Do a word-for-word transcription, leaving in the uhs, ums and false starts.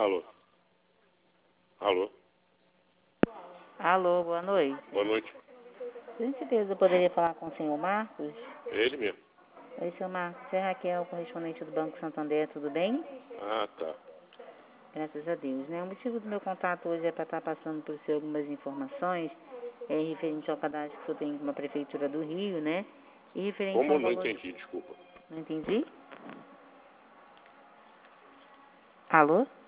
Alô? Alô? Alô, boa noite. Boa noite. Com certeza eu poderia falar com o senhor Marcos? É ele mesmo. Oi, senhor Marcos. É Raquel, correspondente do Banco Santander, tudo bem? Ah, tá. Graças a Deus, né? O motivo do meu contato hoje é para estar passando por você algumas informações é, referente ao cadastro que o senhor tem com a Prefeitura do Rio, né? E referente Como ao eu não valor... entendi, desculpa. Não entendi? Alô?